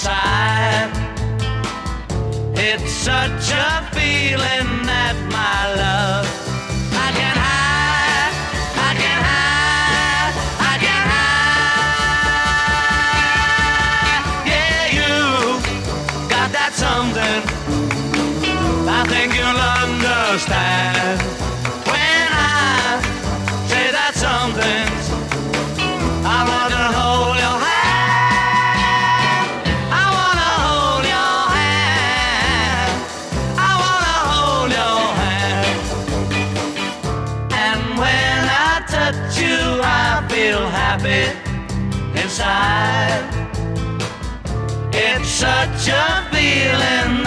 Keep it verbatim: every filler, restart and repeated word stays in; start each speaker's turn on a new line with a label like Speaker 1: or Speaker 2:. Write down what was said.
Speaker 1: inside. It's such a feeling that my love I can hide, I can hide, I can hide. Yeah, you got that something I think you'll understand when I say that something. I wanna hold your hand, I wanna hold your hand, I wanna hold your hand. And when I touch you I feel happy inside. It's such a feeling